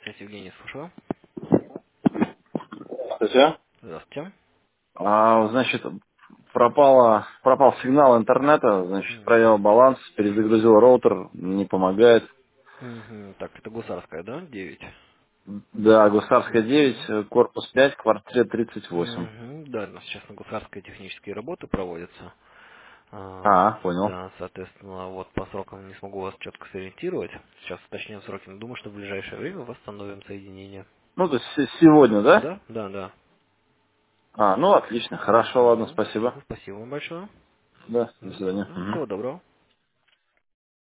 Это Евгений, слушаю. Здравствуйте. Здравствуйте. Значит, пропал сигнал интернета, значит, М. проверил баланс, перезагрузил роутер, не помогает. Мгм. Так, это Гусарская, да? 9. Да, Гусарская 9, Угу. корпус 5, квартира 38. Да, у нас сейчас на Гусарской технические работы проводятся. Понял. Да, соответственно, вот по срокам не смогу вас четко сориентировать. Сейчас уточним сроки, но думаю, что в ближайшее время восстановим соединение. Ну, то есть сегодня, да? Да, да, да. Ну, отлично, хорошо, ладно, Угу. спасибо. Спасибо вам большое. Да, до Мгм. свидания. Да, Мгм. всего доброго.